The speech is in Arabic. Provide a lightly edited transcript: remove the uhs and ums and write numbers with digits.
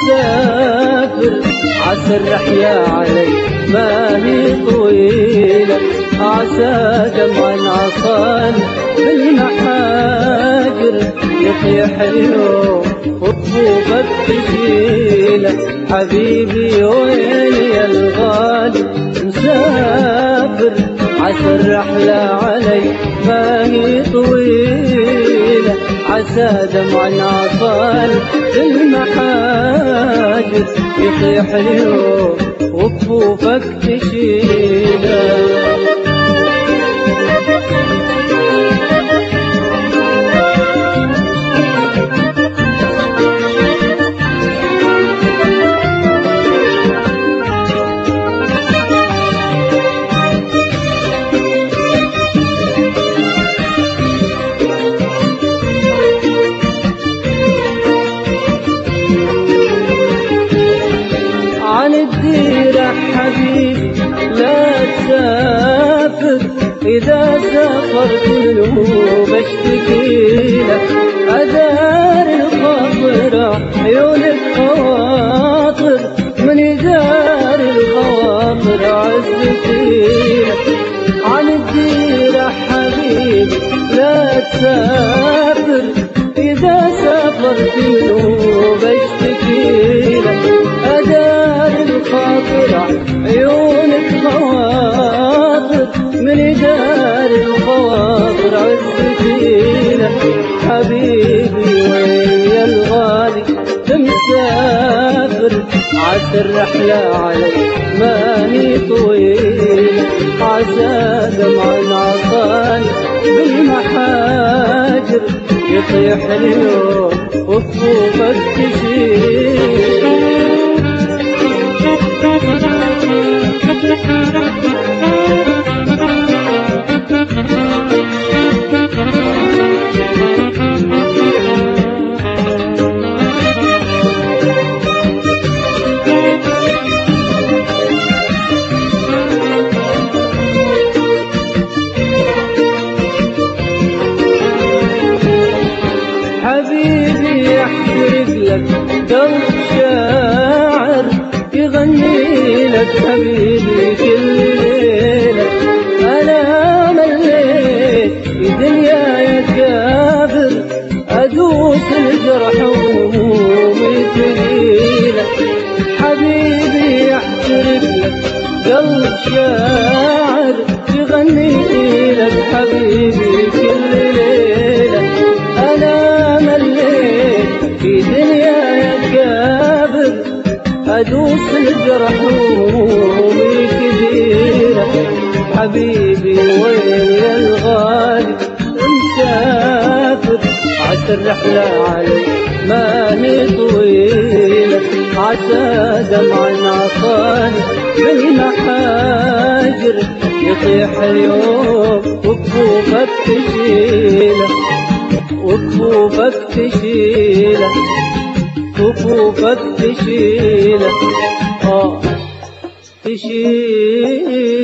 مسافر عسى الرحلة علي ما هي طويلة، عسى دمع عطال بالمحاجر يطيح اليوم وطفوفك تشيله. حبيبي وين يا الغالي مسافر عسى الرحلة علي ما هي طويلة، عسى دمع عطال بالمحاجر يطيح اليوم وطفوفك تشيله. عن الديرة حبيبي لا تسافر، إذا سافرت منه بشتكيلك. أدار الخاطر عيون الخواطر، من يدار الخواطر عزتيلك. عن الديرة حبيبي لا تسافر، إذا سافرت منه بشتكيلك. أدار الخاطر عيون الخواطر، من دار الخواطر عزتيلك. حبيبي ويا الغالي مسافر عسى الرحلة علي ما هي طويلة، عسى دمع عطال بالمحاجر يطيح اليوم وطفوفك تشيل. حبيبي يحترق لك قلب شاعر يغني لك حبيبي كل ليلة. أنا مليت في دنيا يا كافر، أدوس الجرح وهمومي ثقيلة. حبيبي يحترق لك قلب شاعر يغني لك حبيبي كل ليلة. أنا مليت في دنيا يا كافر، أدوس الجرح وهمومي كبيرة. حبيبي وين يا الغالي مسافر عسى الرحلة علي ما هي طويلة، عسى دمع عطال بالمحاجر يطيح اليوم وكفوفك تشيله، وكفوفك تشيله، كفوفك تشيله تشيله.